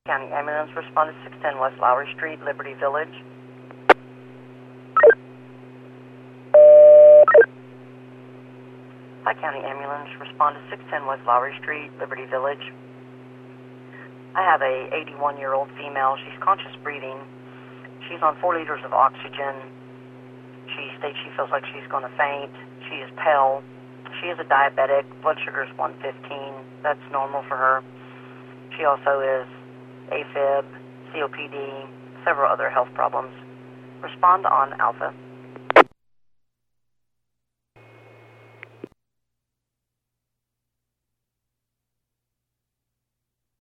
County Ambulance, respond to 610 West Lowry Street, Liberty Village. Hi, County Ambulance, respond to 610 West Lowry Street, Liberty Village. I have a 81-year-old female. She's conscious breathing. She's on 4 liters of oxygen. She states she feels like she's going to faint. She is pale. She is a diabetic. Blood sugar is 115. That's normal for her. She also is AFib, COPD, several other health problems. Respond on Alpha.